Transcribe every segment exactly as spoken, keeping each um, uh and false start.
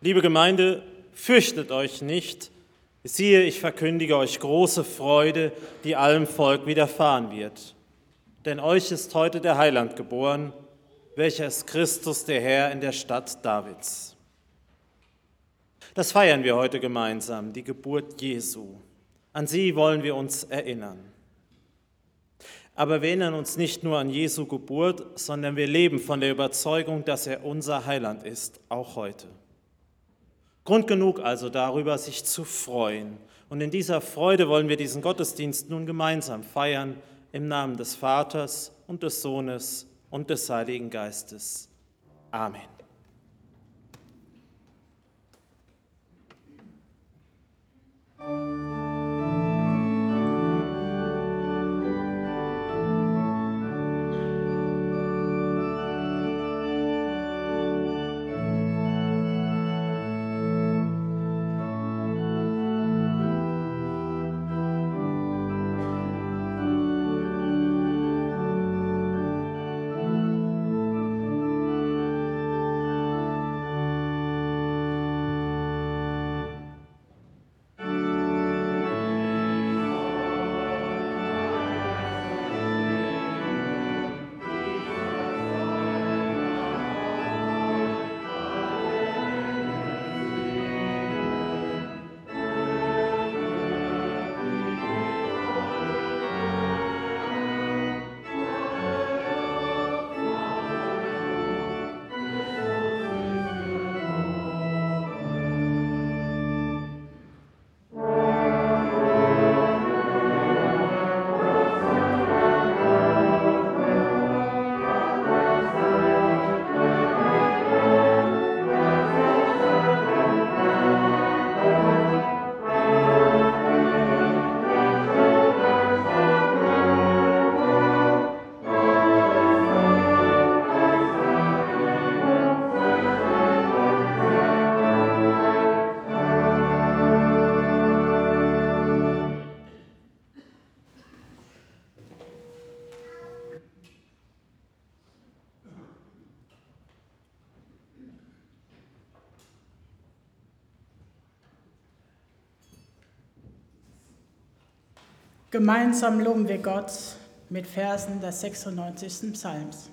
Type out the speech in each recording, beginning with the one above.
Liebe Gemeinde, fürchtet euch nicht. Siehe, ich verkündige euch große Freude, die allem Volk widerfahren wird. Denn euch ist heute der Heiland geboren, welcher ist Christus, der Herr, in der Stadt Davids. Das feiern wir heute gemeinsam, die Geburt Jesu. An sie wollen wir uns erinnern. Aber wir erinnern uns nicht nur an Jesu Geburt, sondern wir leben von der Überzeugung, dass er unser Heiland ist, auch heute. Grund genug also darüber, sich zu freuen. Und in dieser Freude wollen wir diesen Gottesdienst nun gemeinsam feiern, im Namen des Vaters und des Sohnes und des Heiligen Geistes. Amen. Gemeinsam loben wir Gott mit Versen des sechsundneunzigsten Psalms.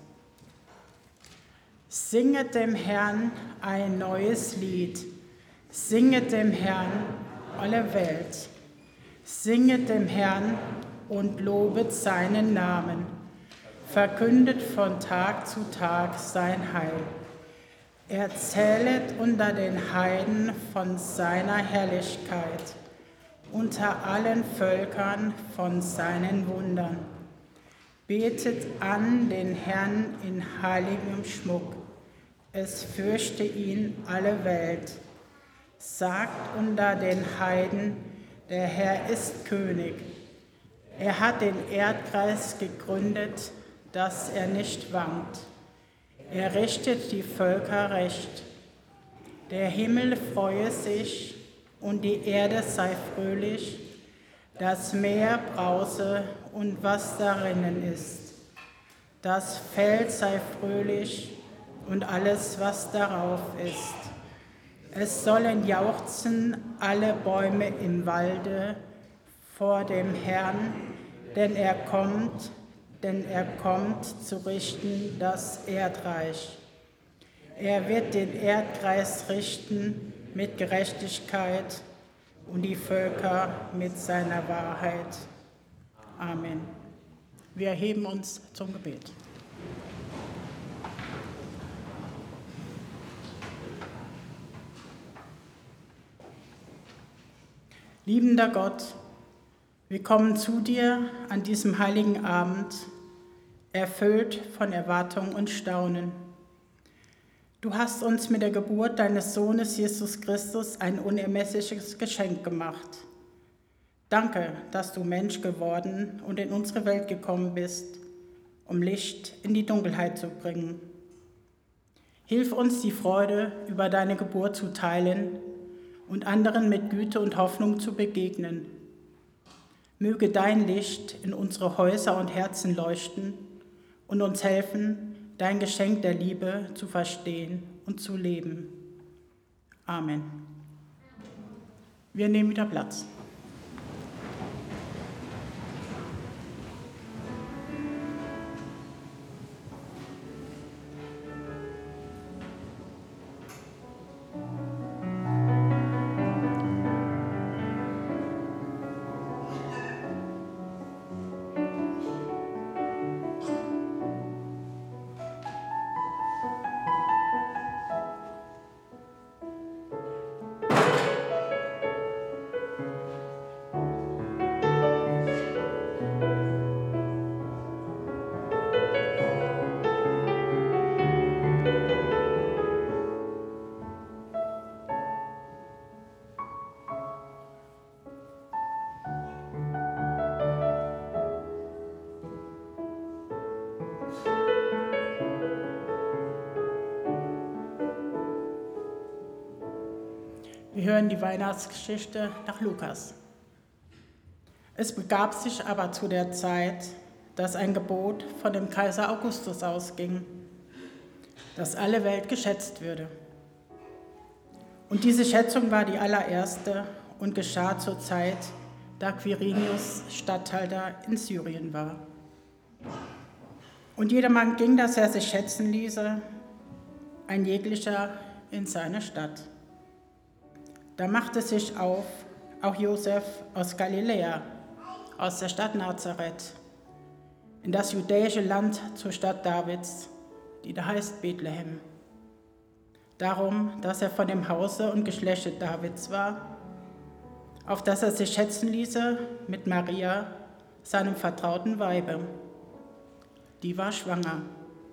Singet dem Herrn ein neues Lied, singet dem Herrn alle Welt, singet dem Herrn und lobet seinen Namen, verkündet von Tag zu Tag sein Heil. Erzählet unter den Heiden von seiner Herrlichkeit, unter allen Völkern von seinen Wundern. Betet an den Herrn in heiligem Schmuck, es fürchte ihn alle Welt. Sagt unter den Heiden, der Herr ist König. Er hat den Erdkreis gegründet, dass er nicht wankt. Er richtet die Völker recht. Der Himmel freue sich und die Erde sei fröhlich, das Meer brause und was darinnen ist. Das Feld sei fröhlich und alles, was darauf ist. Es sollen jauchzen alle Bäume im Walde vor dem Herrn, denn er kommt, denn er kommt zu richten das Erdreich. Er wird den Erdkreis richten mit Gerechtigkeit und die Völker mit seiner Wahrheit. Amen. Wir erheben uns zum Gebet. Liebender Gott, wir kommen zu dir an diesem heiligen Abend, erfüllt von Erwartung und Staunen. Du hast uns mit der Geburt deines Sohnes Jesus Christus ein unermessliches Geschenk gemacht. Danke, dass du Mensch geworden und in unsere Welt gekommen bist, um Licht in die Dunkelheit zu bringen. Hilf uns, die Freude über deine Geburt zu teilen und anderen mit Güte und Hoffnung zu begegnen. Möge dein Licht in unsere Häuser und Herzen leuchten und uns helfen, dein Geschenk der Liebe zu verstehen und zu leben. Amen. Wir nehmen wieder Platz. Wir hören die Weihnachtsgeschichte nach Lukas. Es begab sich aber zu der Zeit, dass ein Gebot von dem Kaiser Augustus ausging, dass alle Welt geschätzt würde. Und diese Schätzung war die allererste und geschah zur Zeit, da Quirinius Statthalter in Syrien war. Und jedermann ging, dass er sich schätzen ließe, ein jeglicher in seine Stadt. Da machte sich auf auch Josef aus Galiläa, aus der Stadt Nazareth, in das judäische Land zur Stadt Davids, die da heißt Bethlehem. Darum, dass er von dem Hause und Geschlechte Davids war, auf dass er sich schätzen ließe mit Maria, seinem vertrauten Weibe. Die war schwanger.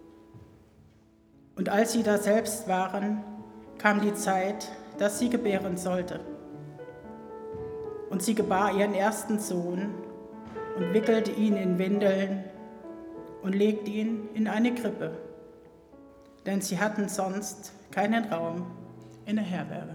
Und als sie daselbst waren, kam die Zeit, dass sie gebären sollte. Und sie gebar ihren ersten Sohn und wickelte ihn in Windeln und legte ihn in eine Krippe, denn sie hatten sonst keinen Raum in der Herberge.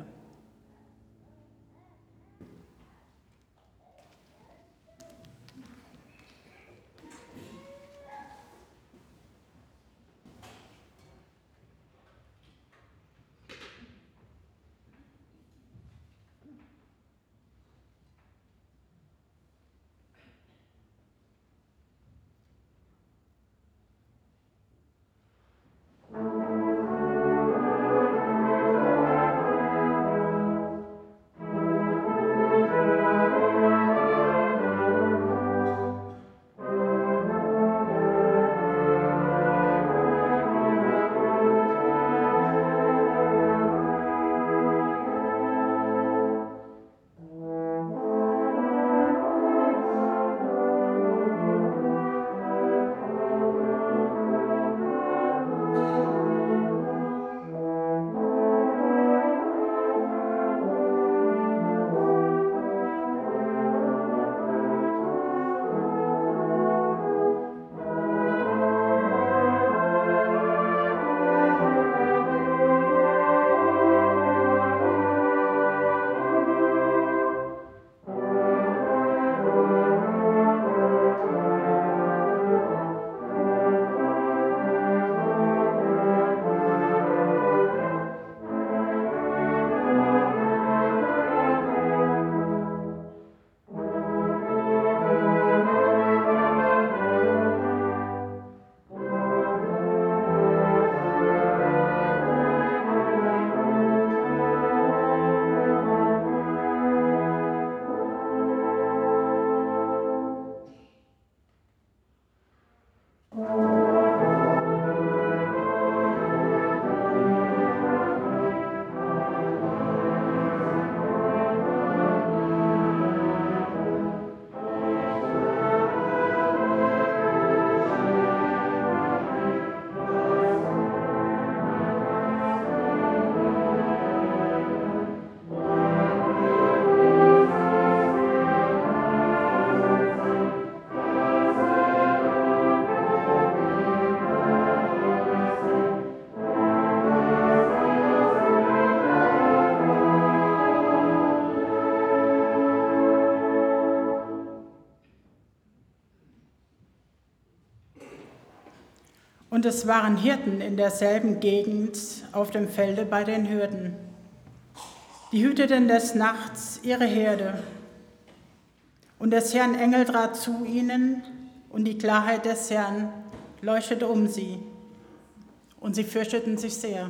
Und es waren Hirten in derselben Gegend auf dem Felde bei den Hürden. Die hüteten des Nachts ihre Herde. Und des Herrn Engel trat zu ihnen, und die Klarheit des Herrn leuchtete um sie. Und sie fürchteten sich sehr.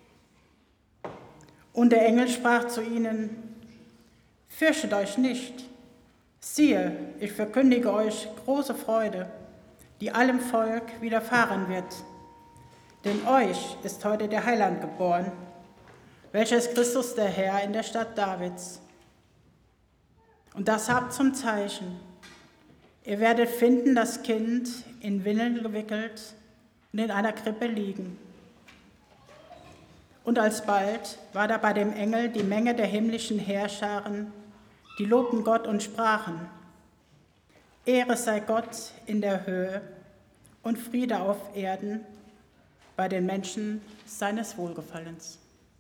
Und der Engel sprach zu ihnen: Fürchtet euch nicht. Siehe, ich verkündige euch große Freude, die allem Volk widerfahren wird. Denn euch ist heute der Heiland geboren, welcher ist Christus der Herr in der Stadt Davids. Und das habt zum Zeichen: Ihr werdet finden das Kind in Windeln gewickelt und in einer Krippe liegen. Und alsbald war da bei dem Engel die Menge der himmlischen Heerscharen, die lobten Gott und sprachen: Ehre sei Gott in der Höhe und Friede auf Erden bei den Menschen seines Wohlgefallens.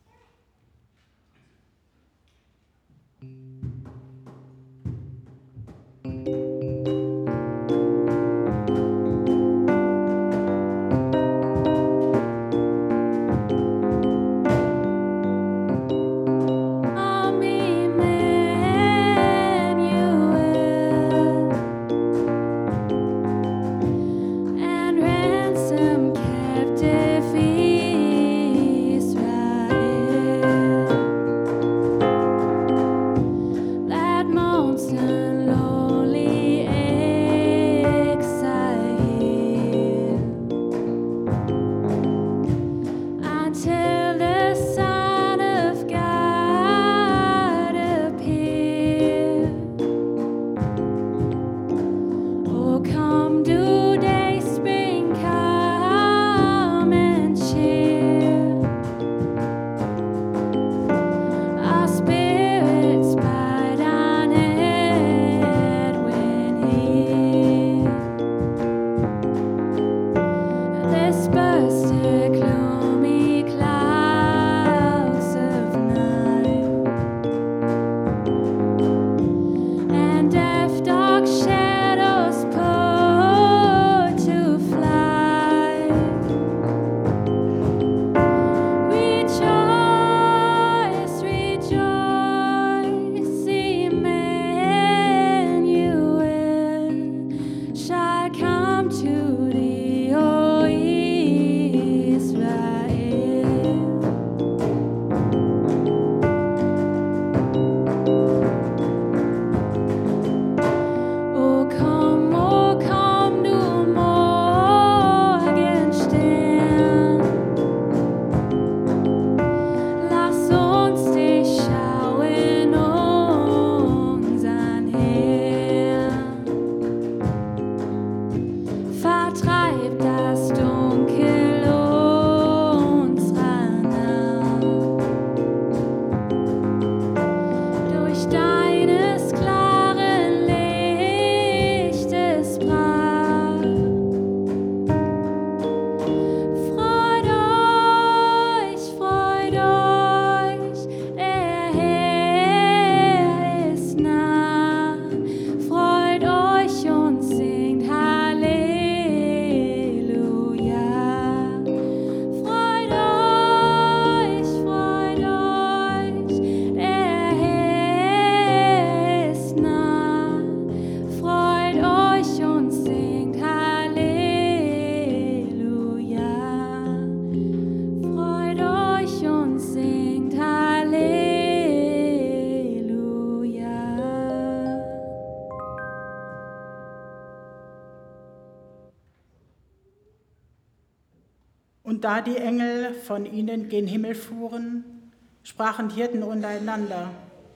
Und da die Engel von ihnen gen Himmel fuhren, sprachen die Hirten untereinander: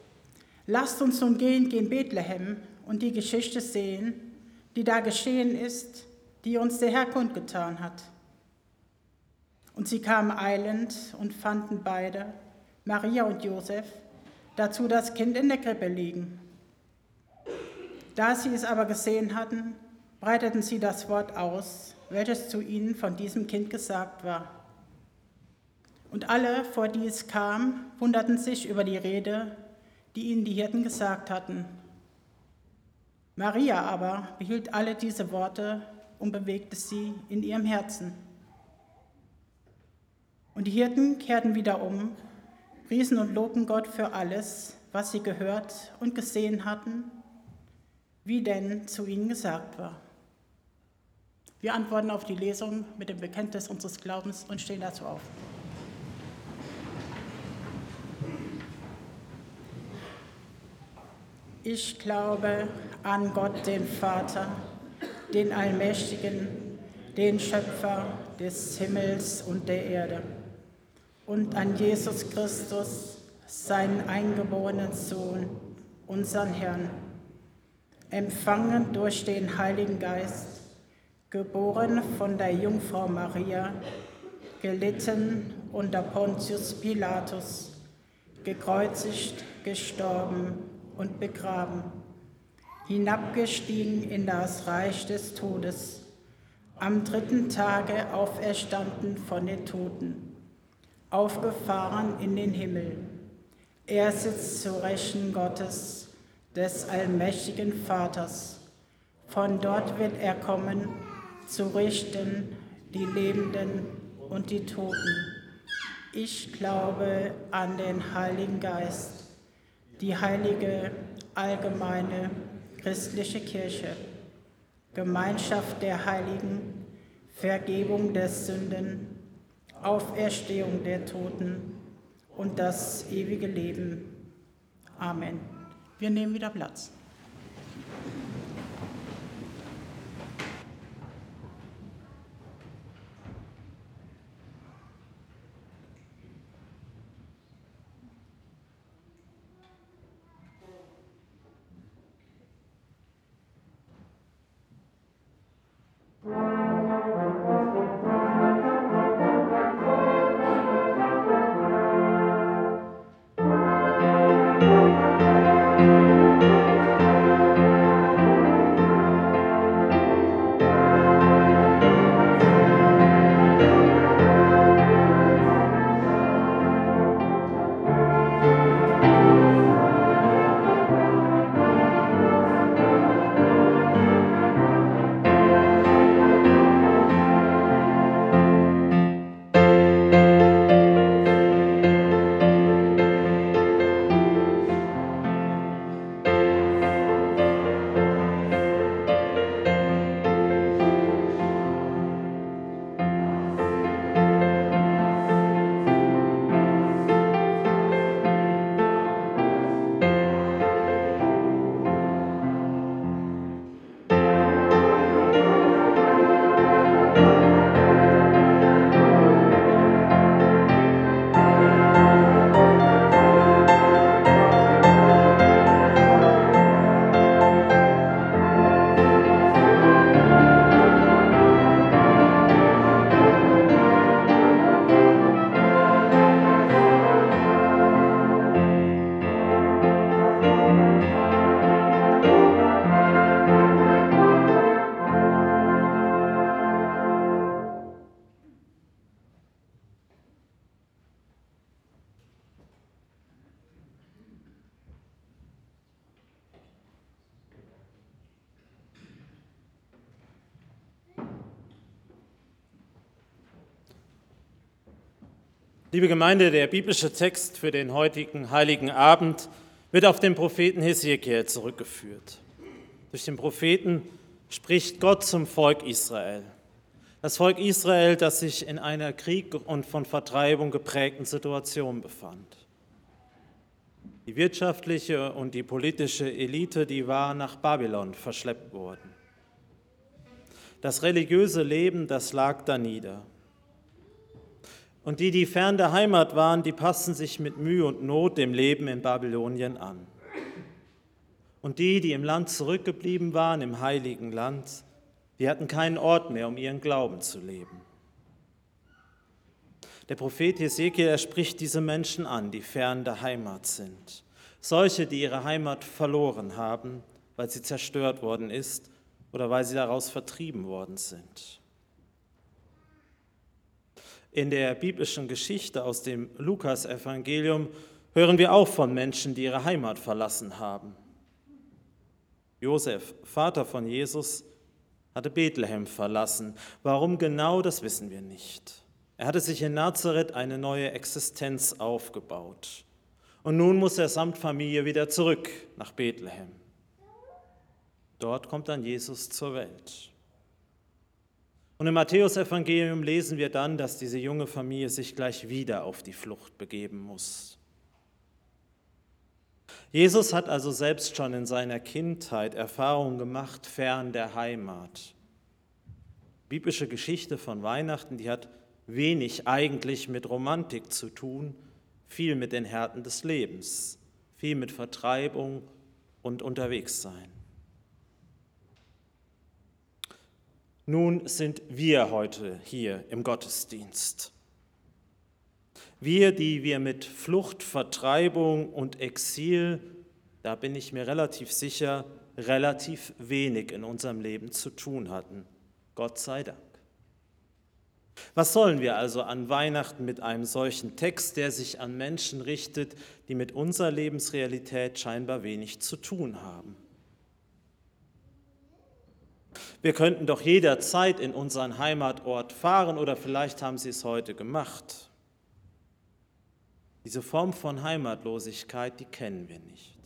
Lasst uns nun gehen gen Bethlehem und die Geschichte sehen, die da geschehen ist, die uns der Herr kundgetan hat. Und sie kamen eilend und fanden beide, Maria und Josef, dazu das Kind in der Krippe liegen. Da sie es aber gesehen hatten, breiteten sie das Wort aus, welches zu ihnen von diesem Kind gesagt war. Und alle, vor die es kam, wunderten sich über die Rede, die ihnen die Hirten gesagt hatten. Maria aber behielt alle diese Worte und bewegte sie in ihrem Herzen. Und die Hirten kehrten wieder um, priesen und lobten Gott für alles, was sie gehört und gesehen hatten, wie denn zu ihnen gesagt war. Wir antworten auf die Lesung mit dem Bekenntnis unseres Glaubens und stehen dazu auf. Ich glaube an Gott, den Vater, den Allmächtigen, den Schöpfer des Himmels und der Erde, und an Jesus Christus, seinen eingeborenen Sohn, unseren Herrn, empfangen durch den Heiligen Geist, geboren von der Jungfrau Maria, gelitten unter Pontius Pilatus, gekreuzigt, gestorben und begraben, hinabgestiegen in das Reich des Todes, am dritten Tage auferstanden von den Toten, aufgefahren in den Himmel. Er sitzt zu Rechten Gottes, des allmächtigen Vaters. Von dort wird er kommen, zu richten die Lebenden und die Toten. Ich glaube an den Heiligen Geist, die heilige, allgemeine, christliche Kirche, Gemeinschaft der Heiligen, Vergebung der Sünden, Auferstehung der Toten und das ewige Leben. Amen. Wir nehmen wieder Platz. Liebe Gemeinde, der biblische Text für den heutigen Heiligen Abend wird auf den Propheten Hesekiel zurückgeführt. Durch den Propheten spricht Gott zum Volk Israel. Das Volk Israel, das sich in einer Krieg und von Vertreibung geprägten Situation befand. Die wirtschaftliche und die politische Elite, die war nach Babylon verschleppt worden. Das religiöse Leben, das lag da nieder. Und die, die fern der Heimat waren, die passten sich mit Mühe und Not dem Leben in Babylonien an. Und die, die im Land zurückgeblieben waren, im heiligen Land, die hatten keinen Ort mehr, um ihren Glauben zu leben. Der Prophet Hesekiel, er spricht diese Menschen an, die fern der Heimat sind. Solche, die ihre Heimat verloren haben, weil sie zerstört worden ist oder weil sie daraus vertrieben worden sind. In der biblischen Geschichte aus dem Lukas-Evangelium hören wir auch von Menschen, die ihre Heimat verlassen haben. Josef, Vater von Jesus, hatte Bethlehem verlassen. Warum genau, das wissen wir nicht. Er Er hatte sich in Nazareth eine neue Existenz aufgebaut. Und nun muss er samt Familie wieder zurück nach Bethlehem. Dort kommt dann Jesus zur Welt. Und im Matthäusevangelium lesen wir dann, dass diese junge Familie sich gleich wieder auf die Flucht begeben muss. Jesus hat also selbst schon in seiner Kindheit Erfahrungen gemacht, fern der Heimat. Die biblische Geschichte von Weihnachten, die hat wenig eigentlich mit Romantik zu tun, viel mit den Härten des Lebens, viel mit Vertreibung und Unterwegssein. Nun sind wir heute hier im Gottesdienst. Wir, die wir mit Flucht, Vertreibung und Exil, da bin ich mir relativ sicher, relativ wenig in unserem Leben zu tun hatten. Gott sei Dank. Was sollen wir also an Weihnachten mit einem solchen Text, der sich an Menschen richtet, die mit unserer Lebensrealität scheinbar wenig zu tun haben? Wir könnten doch jederzeit in unseren Heimatort fahren oder vielleicht haben Sie es heute gemacht. Diese Form von Heimatlosigkeit, die kennen wir nicht.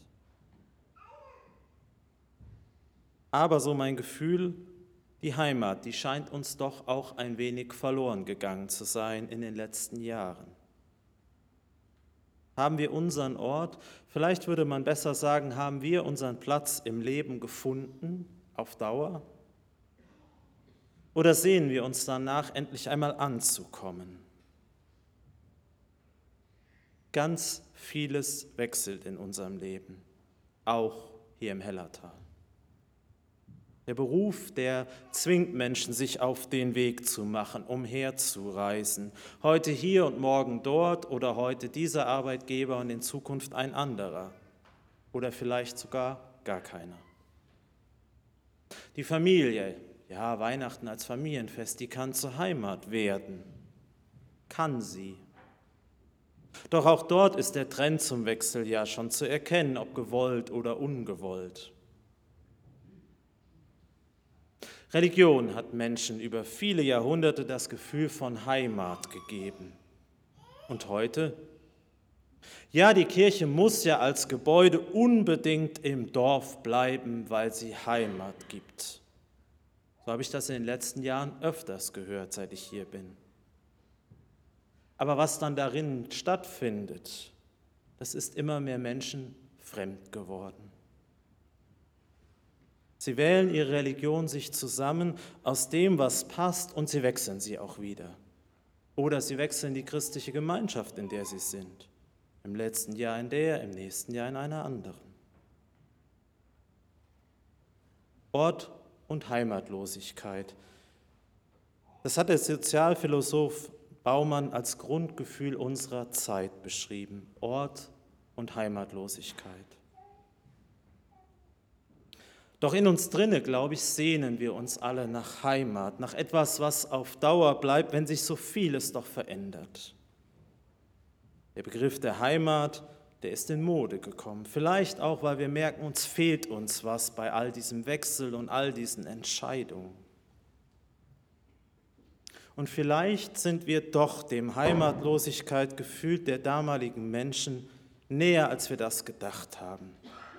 Aber so mein Gefühl, die Heimat, die scheint uns doch auch ein wenig verloren gegangen zu sein in den letzten Jahren. Haben wir unseren Ort, vielleicht würde man besser sagen, haben wir unseren Platz im Leben gefunden, auf Dauer? Oder sehen wir uns danach, endlich einmal anzukommen? Ganz vieles wechselt in unserem Leben, auch hier im Hellertal. Der Beruf, der zwingt Menschen, sich auf den Weg zu machen, umherzureisen. Heute hier und morgen dort oder heute dieser Arbeitgeber und in Zukunft ein anderer. Oder vielleicht sogar gar keiner. Die Familie, ja, Weihnachten als Familienfest, die kann zur Heimat werden. Kann sie. Doch auch dort ist der Trend zum Wechsel ja schon zu erkennen, ob gewollt oder ungewollt. Religion hat Menschen über viele Jahrhunderte das Gefühl von Heimat gegeben. Und heute? Ja, die Kirche muss ja als Gebäude unbedingt im Dorf bleiben, weil sie Heimat gibt. So habe ich das in den letzten Jahren öfters gehört, seit ich hier bin. Aber was dann darin stattfindet, das ist immer mehr Menschen fremd geworden. Sie wählen ihre Religion sich zusammen aus dem, was passt, und sie wechseln sie auch wieder. Oder sie wechseln die christliche Gemeinschaft, in der sie sind. Im letzten Jahr in der, im nächsten Jahr in einer anderen. Ort und Heimatlosigkeit. Das hat der Sozialphilosoph Baumann als Grundgefühl unserer Zeit beschrieben. Ort und Heimatlosigkeit. Doch in uns drinne, glaube ich, sehnen wir uns alle nach Heimat, nach etwas, was auf Dauer bleibt, wenn sich so vieles doch verändert. Der Begriff der Heimat, der ist in Mode gekommen. Vielleicht auch, weil wir merken, uns fehlt uns was bei all diesem Wechsel und all diesen Entscheidungen. Und vielleicht sind wir doch dem Heimatlosigkeit gefühlt der damaligen Menschen näher, als wir das gedacht haben.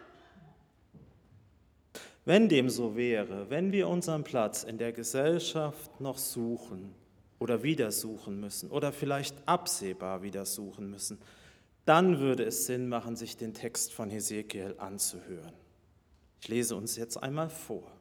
Wenn dem so wäre, wenn wir unseren Platz in der Gesellschaft noch suchen oder wieder suchen müssen oder vielleicht absehbar wieder suchen müssen, dann würde es Sinn machen, sich den Text von Hesekiel anzuhören. Ich lese uns jetzt einmal vor.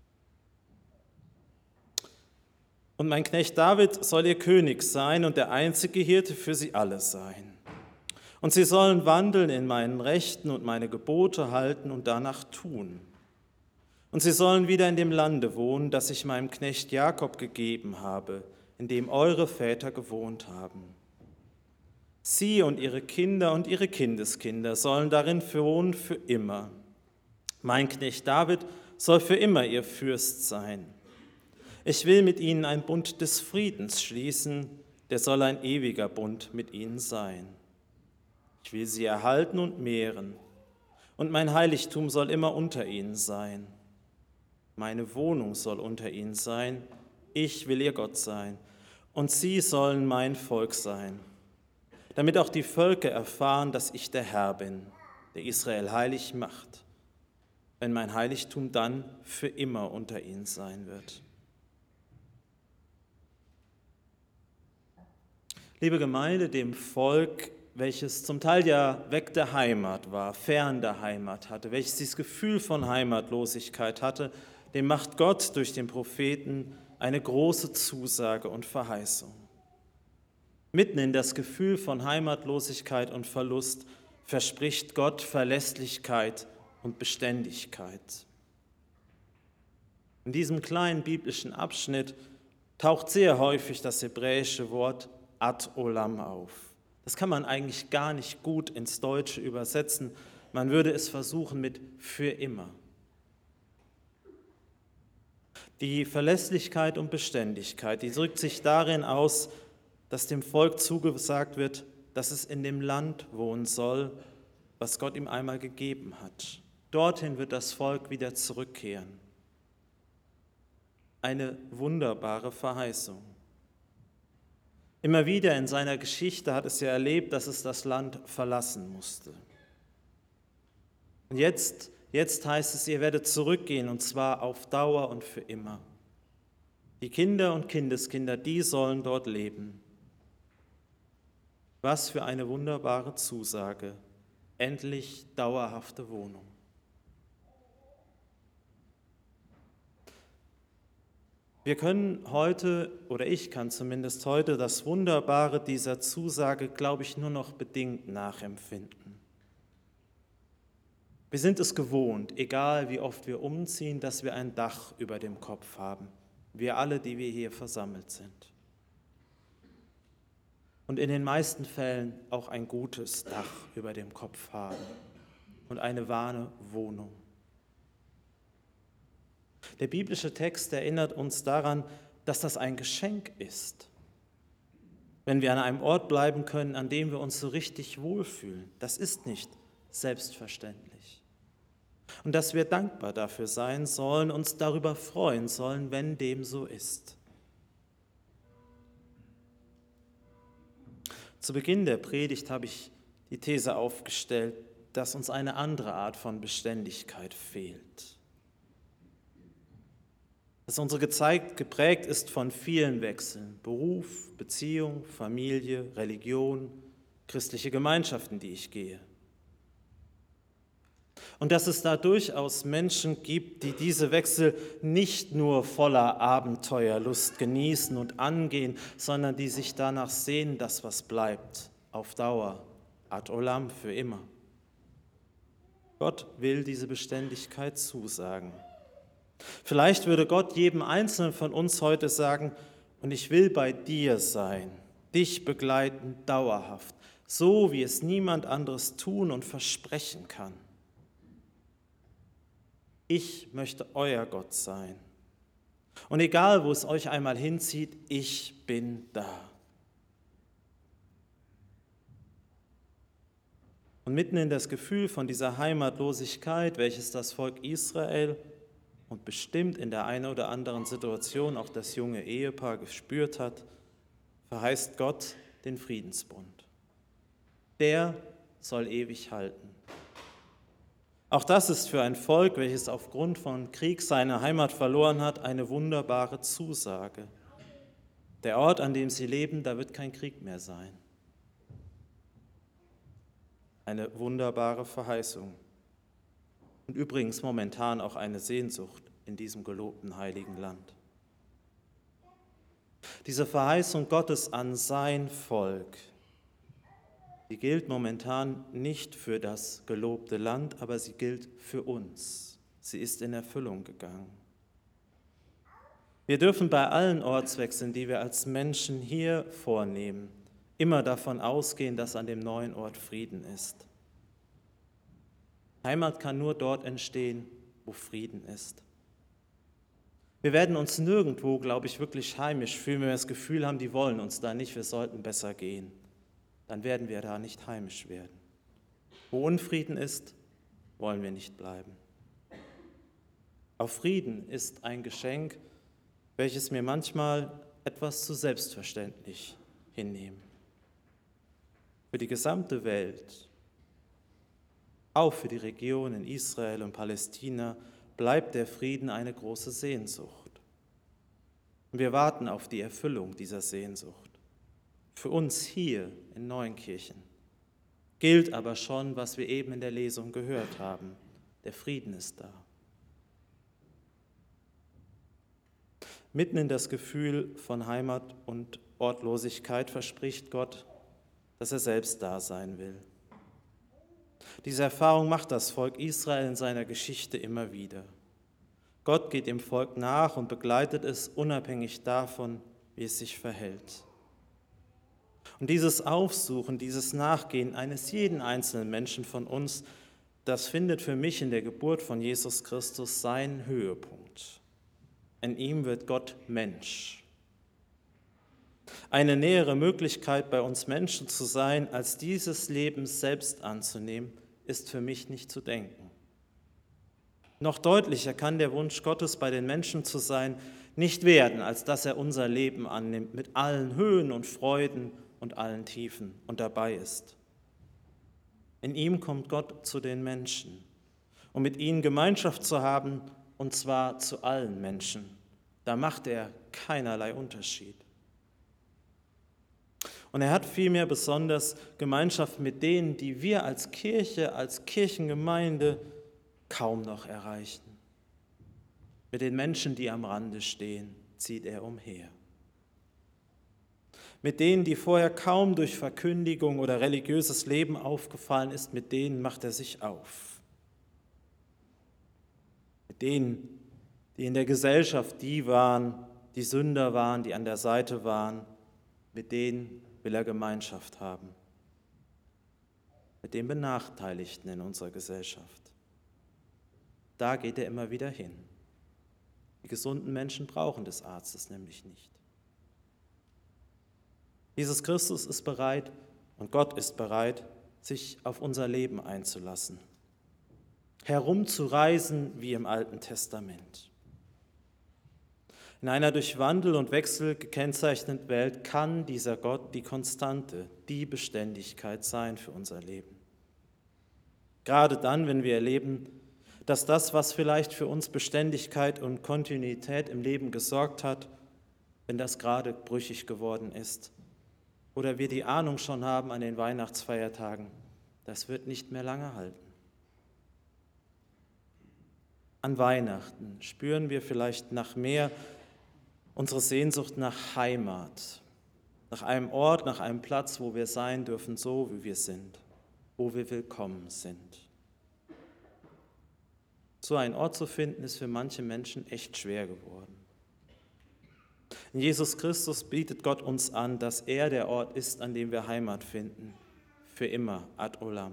Und mein Knecht David soll ihr König sein und der einzige Hirte für sie alle sein. Und sie sollen wandeln in meinen Rechten und meine Gebote halten und danach tun. Und sie sollen wieder in dem Lande wohnen, das ich meinem Knecht Jakob gegeben habe, in dem eure Väter gewohnt haben. Sie und ihre Kinder und ihre Kindeskinder sollen darin wohnen für immer. Mein Knecht David soll für immer ihr Fürst sein. Ich will mit ihnen einen Bund des Friedens schließen, der soll ein ewiger Bund mit ihnen sein. Ich will sie erhalten und mehren, und mein Heiligtum soll immer unter ihnen sein. Meine Wohnung soll unter ihnen sein, ich will ihr Gott sein, und sie sollen mein Volk sein, damit auch die Völker erfahren, dass ich der Herr bin, der Israel heilig macht, wenn mein Heiligtum dann für immer unter ihnen sein wird. Liebe Gemeinde, dem Volk, welches zum Teil ja weg der Heimat war, fern der Heimat hatte, welches dieses Gefühl von Heimatlosigkeit hatte, dem macht Gott durch den Propheten eine große Zusage und Verheißung. Mitten in das Gefühl von Heimatlosigkeit und Verlust verspricht Gott Verlässlichkeit und Beständigkeit. In diesem kleinen biblischen Abschnitt taucht sehr häufig das hebräische Wort Ad Olam auf. Das kann man eigentlich gar nicht gut ins Deutsche übersetzen. Man würde es versuchen mit für immer. Die Verlässlichkeit und Beständigkeit, die drückt sich darin aus, dass dem Volk zugesagt wird, dass es in dem Land wohnen soll, was Gott ihm einmal gegeben hat. Dorthin wird das Volk wieder zurückkehren. Eine wunderbare Verheißung. Immer wieder in seiner Geschichte hat es ja erlebt, dass es das Land verlassen musste. Und jetzt, jetzt heißt es, ihr werdet zurückgehen, und zwar auf Dauer und für immer. Die Kinder und Kindeskinder, die sollen dort leben. Was für eine wunderbare Zusage. Endlich dauerhafte Wohnung. Wir können heute, oder ich kann zumindest heute, das Wunderbare dieser Zusage, glaube ich, nur noch bedingt nachempfinden. Wir sind es gewohnt, egal wie oft wir umziehen, dass wir ein Dach über dem Kopf haben. Wir alle, die wir hier versammelt sind. Und in den meisten Fällen auch ein gutes Dach über dem Kopf haben und eine warme Wohnung. Der biblische Text erinnert uns daran, dass das ein Geschenk ist, wenn wir an einem Ort bleiben können, an dem wir uns so richtig wohlfühlen. Das ist nicht selbstverständlich. Und dass wir dankbar dafür sein sollen, uns darüber freuen sollen, wenn dem so ist. Zu Beginn der Predigt habe ich die These aufgestellt, dass uns eine andere Art von Beständigkeit fehlt. Dass unsere Zeit geprägt ist von vielen Wechseln: Beruf, Beziehung, Familie, Religion, christliche Gemeinschaften, die ich gehe. Und dass es da durchaus Menschen gibt, die diese Wechsel nicht nur voller Abenteuerlust genießen und angehen, sondern die sich danach sehnen, dass was bleibt, auf Dauer, ad olam, für immer. Gott will diese Beständigkeit zusagen. Vielleicht würde Gott jedem Einzelnen von uns heute sagen: Und ich will bei dir sein, dich begleiten dauerhaft, so wie es niemand anderes tun und versprechen kann. Ich möchte euer Gott sein. Und egal, wo es euch einmal hinzieht, ich bin da. Und mitten in das Gefühl von dieser Heimatlosigkeit, welches das Volk Israel und bestimmt in der einen oder anderen Situation auch das junge Ehepaar gespürt hat, verheißt Gott den Friedensbund. Der soll ewig halten. Auch das ist für ein Volk, welches aufgrund von Krieg seine Heimat verloren hat, eine wunderbare Zusage. Der Ort, an dem sie leben, da wird kein Krieg mehr sein. Eine wunderbare Verheißung. Und übrigens momentan auch eine Sehnsucht in diesem gelobten heiligen Land. Diese Verheißung Gottes an sein Volk, die gilt momentan nicht für das gelobte Land, aber sie gilt für uns. Sie ist in Erfüllung gegangen. Wir dürfen bei allen Ortswechseln, die wir als Menschen hier vornehmen, immer davon ausgehen, dass an dem neuen Ort Frieden ist. Heimat kann nur dort entstehen, wo Frieden ist. Wir werden uns nirgendwo, glaube ich, wirklich heimisch fühlen, wenn wir das Gefühl haben, die wollen uns da nicht, wir sollten besser gehen. Dann werden wir da nicht heimisch werden. Wo Unfrieden ist, wollen wir nicht bleiben. Auch Frieden ist ein Geschenk, welches mir manchmal etwas zu selbstverständlich hinnehmen. Für die gesamte Welt, auch für die Regionen Israel und Palästina, bleibt der Frieden eine große Sehnsucht. Und wir warten auf die Erfüllung dieser Sehnsucht. Für uns hier in Neuenkirchen gilt aber schon, was wir eben in der Lesung gehört haben. Der Frieden ist da. Mitten in das Gefühl von Heimat und Ortlosigkeit verspricht Gott, dass er selbst da sein will. Diese Erfahrung macht das Volk Israel in seiner Geschichte immer wieder. Gott geht dem Volk nach und begleitet es unabhängig davon, wie es sich verhält. Und dieses Aufsuchen, dieses Nachgehen eines jeden einzelnen Menschen von uns, das findet für mich in der Geburt von Jesus Christus seinen Höhepunkt. In ihm wird Gott Mensch. Eine nähere Möglichkeit, bei uns Menschen zu sein, als dieses Leben selbst anzunehmen, ist für mich nicht zu denken. Noch deutlicher kann der Wunsch Gottes, bei den Menschen zu sein, nicht werden, als dass er unser Leben annimmt, mit allen Höhen und Freuden und allen Tiefen und dabei ist. In ihm kommt Gott zu den Menschen, um mit ihnen Gemeinschaft zu haben, und zwar zu allen Menschen. Da macht er keinerlei Unterschied. Und er hat vielmehr besonders Gemeinschaft mit denen, die wir als Kirche, als Kirchengemeinde kaum noch erreichen. Mit den Menschen, die am Rande stehen, zieht er umher. Mit denen, die vorher kaum durch Verkündigung oder religiöses Leben aufgefallen ist, mit denen macht er sich auf. Mit denen, die in der Gesellschaft die waren, die Sünder waren, die an der Seite waren, mit denen will er Gemeinschaft haben. Mit den Benachteiligten in unserer Gesellschaft. Da geht er immer wieder hin. Die gesunden Menschen brauchen des Arztes nämlich nicht. Jesus Christus ist bereit und Gott ist bereit, sich auf unser Leben einzulassen. Herumzureisen wie im Alten Testament. In einer durch Wandel und Wechsel gekennzeichneten Welt kann dieser Gott die Konstante, die Beständigkeit sein für unser Leben. Gerade dann, wenn wir erleben, dass das, was vielleicht für uns Beständigkeit und Kontinuität im Leben gesorgt hat, wenn das gerade brüchig geworden ist, oder wir die Ahnung schon haben an den Weihnachtsfeiertagen, das wird nicht mehr lange halten. An Weihnachten spüren wir vielleicht nach mehr unsere Sehnsucht nach Heimat, nach einem Ort, nach einem Platz, wo wir sein dürfen, so wie wir sind, wo wir willkommen sind. So einen Ort zu finden, ist für manche Menschen echt schwer geworden. In Jesus Christus bietet Gott uns an, dass er der Ort ist, an dem wir Heimat finden, für immer, ad olam.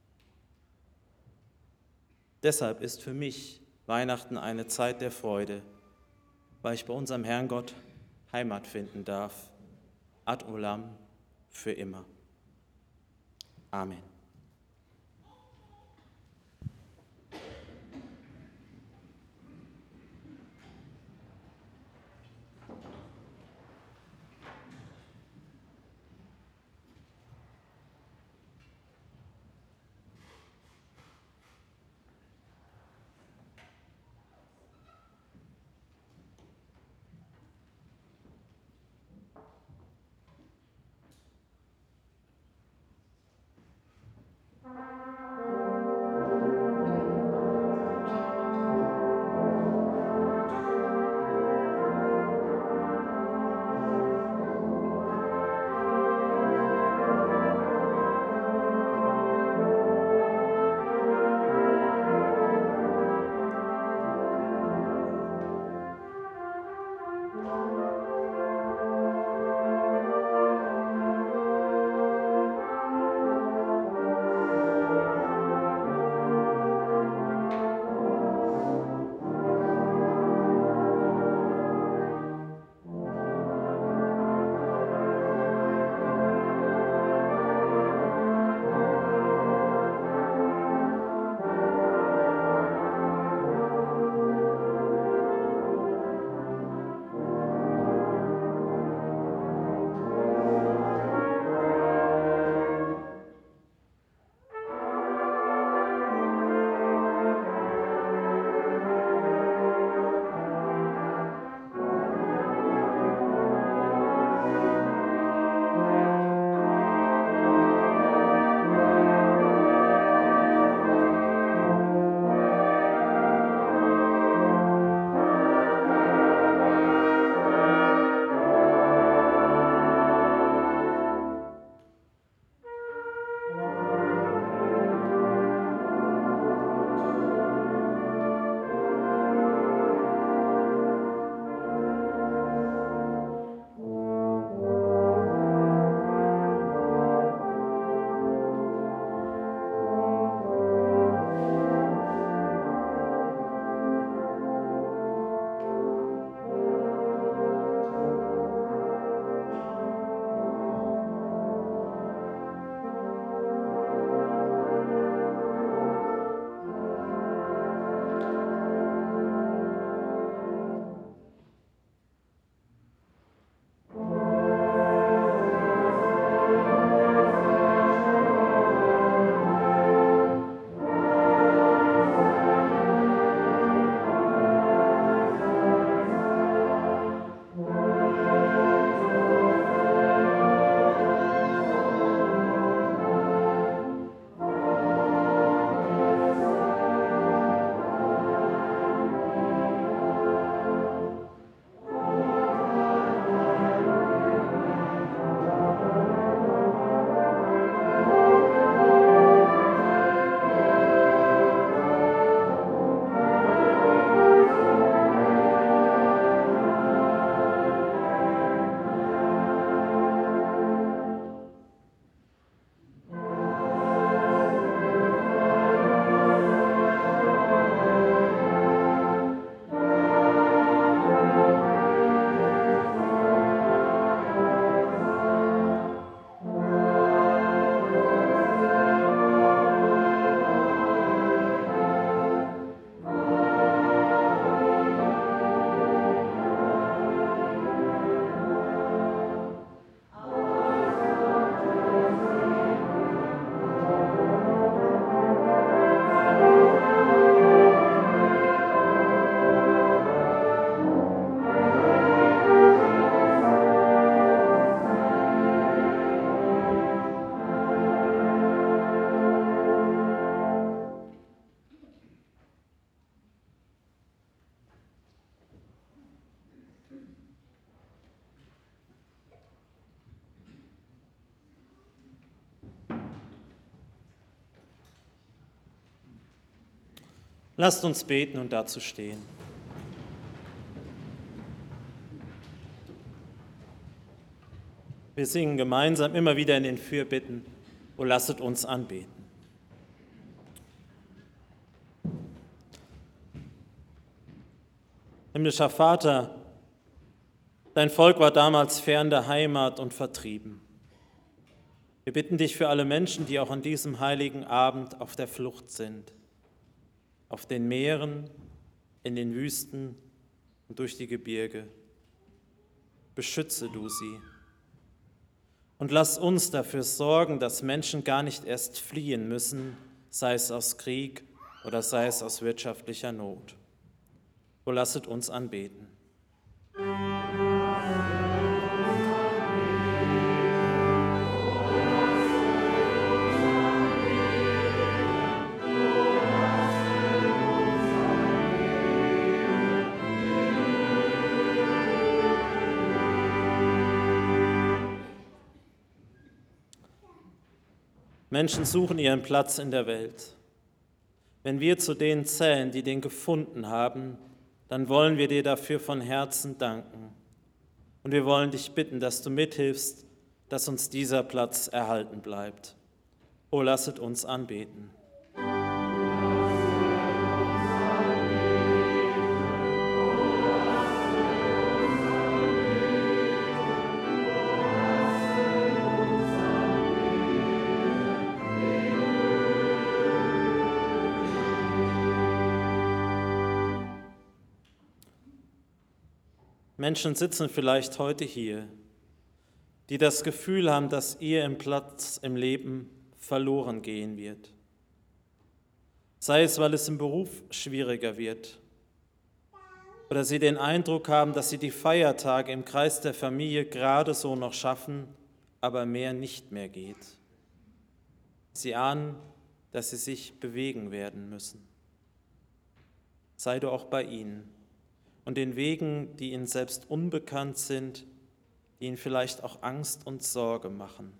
Deshalb ist für mich Weihnachten eine Zeit der Freude, weil ich bei unserem Herrn Gott Heimat finden darf, ad olam, für immer. Amen. Lasst uns beten und dazu stehen. Wir singen gemeinsam immer wieder in den Fürbitten: O lasset uns anbeten. Himmlischer Vater, dein Volk war damals fern der Heimat und vertrieben. Wir bitten dich für alle Menschen, die auch an diesem heiligen Abend auf der Flucht sind, auf den Meeren, in den Wüsten und durch die Gebirge. Beschütze du sie. Und lass uns dafür sorgen, dass Menschen gar nicht erst fliehen müssen, sei es aus Krieg oder sei es aus wirtschaftlicher Not. O lasset uns anbeten. Menschen suchen ihren Platz in der Welt. Wenn wir zu denen zählen, die den gefunden haben, dann wollen wir dir dafür von Herzen danken. Und wir wollen dich bitten, dass du mithilfst, dass uns dieser Platz erhalten bleibt. O lasset uns anbeten. Menschen sitzen vielleicht heute hier, die das Gefühl haben, dass ihr Platz im Leben verloren gehen wird. Sei es, weil es im Beruf schwieriger wird oder sie den Eindruck haben, dass sie die Feiertage im Kreis der Familie gerade so noch schaffen, aber mehr nicht mehr geht. Sie ahnen, dass sie sich bewegen werden müssen. Sei du auch bei ihnen. Und den Wegen, die ihnen selbst unbekannt sind, die ihnen vielleicht auch Angst und Sorge machen.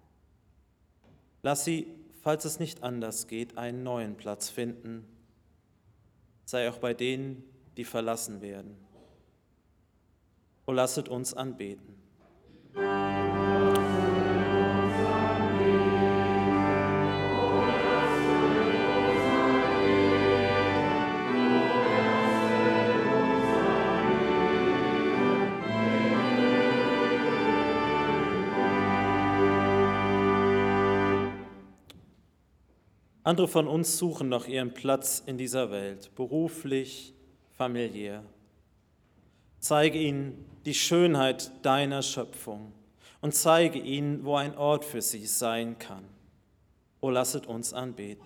Lass sie, falls es nicht anders geht, einen neuen Platz finden. Sei auch bei denen, die verlassen werden. O lasset uns anbeten. Andere von uns suchen noch ihren Platz in dieser Welt, beruflich, familiär. Zeige ihnen die Schönheit deiner Schöpfung und zeige ihnen, wo ein Ort für sie sein kann. O lasset uns anbeten.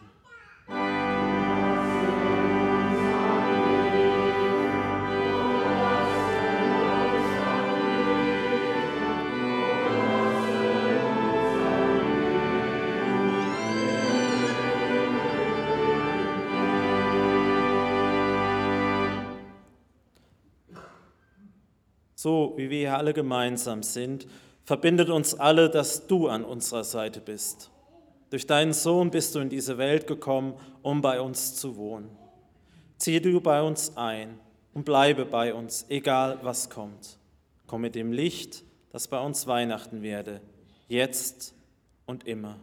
So wie wir hier alle gemeinsam sind, verbindet uns alle, dass du an unserer Seite bist. Durch deinen Sohn bist du in diese Welt gekommen, um bei uns zu wohnen. Ziehe du bei uns ein und bleibe bei uns, egal was kommt. Komm mit dem Licht, das bei uns Weihnachten werde, jetzt und immer.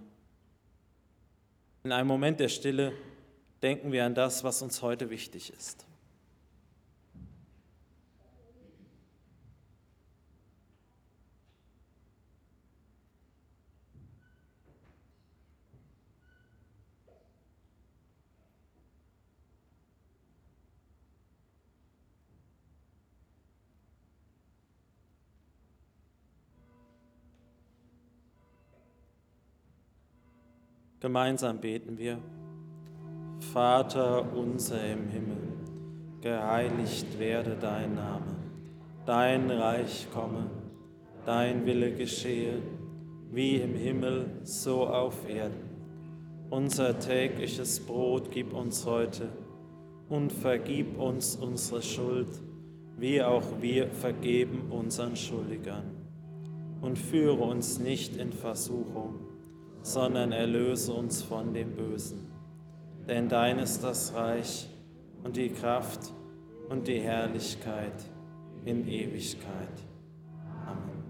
In einem Moment der Stille denken wir an das, was uns heute wichtig ist. Gemeinsam beten wir. Vater unser im Himmel, geheiligt werde dein Name, dein Reich komme, dein Wille geschehe, wie im Himmel, so auf Erden. Unser tägliches Brot gib uns heute und vergib uns unsere Schuld, wie auch wir vergeben unseren Schuldigern. Und führe uns nicht in Versuchung, sondern erlöse uns von dem Bösen. Denn dein ist das Reich und die Kraft und die Herrlichkeit in Ewigkeit. Amen.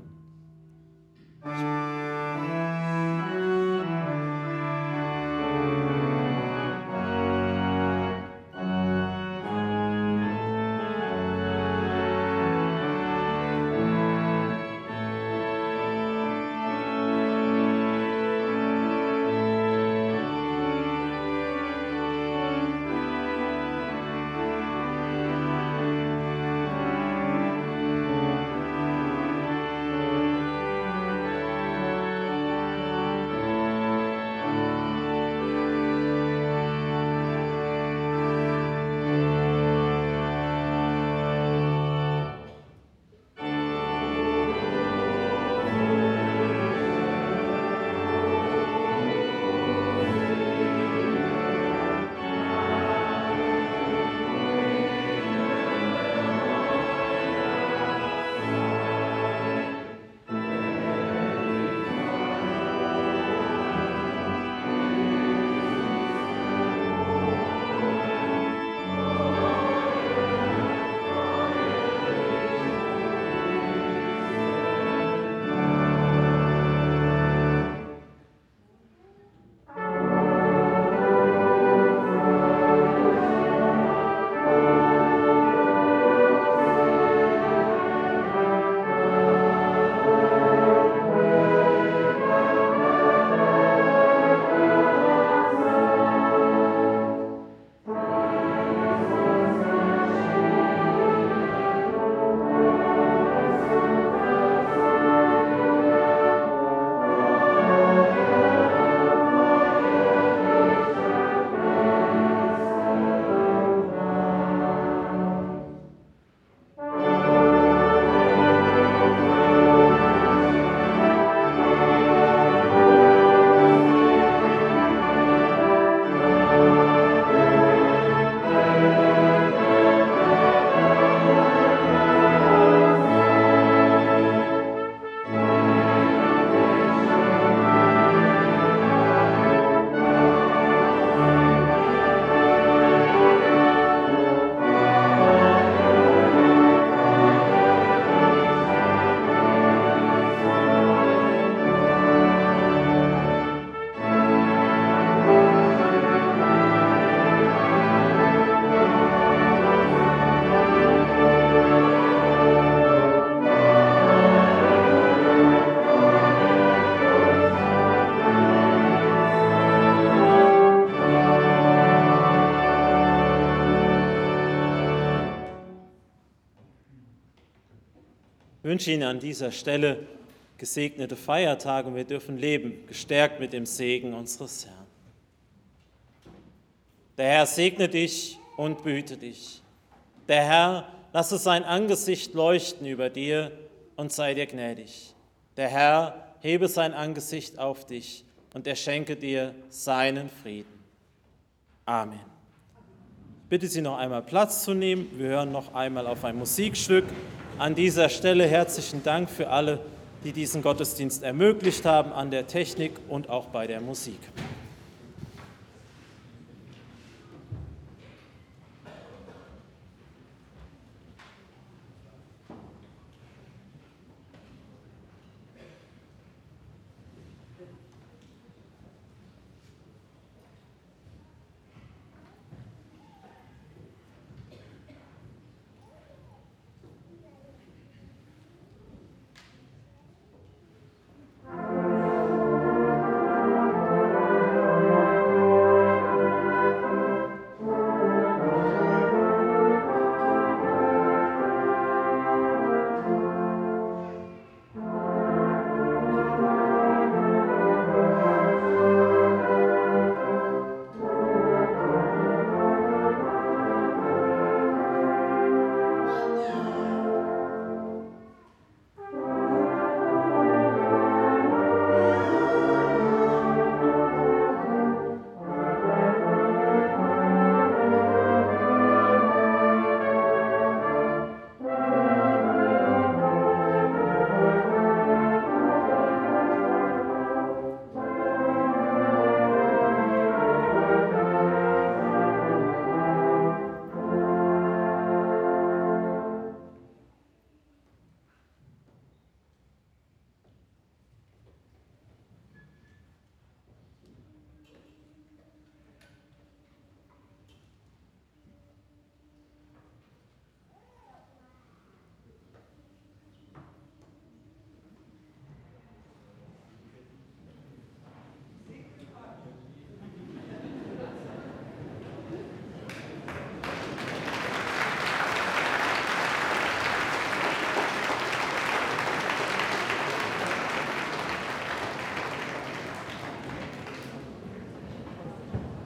Ich wünsche Ihnen an dieser Stelle gesegnete Feiertage und wir dürfen leben, gestärkt mit dem Segen unseres Herrn. Der Herr segne dich und behüte dich. Der Herr lasse sein Angesicht leuchten über dir und sei dir gnädig. Der Herr hebe sein Angesicht auf dich und er schenke dir seinen Frieden. Amen. Ich bitte Sie noch einmal Platz zu nehmen. Wir hören noch einmal auf ein Musikstück. An dieser Stelle herzlichen Dank für alle, die diesen Gottesdienst ermöglicht haben, an der Technik und auch bei der Musik.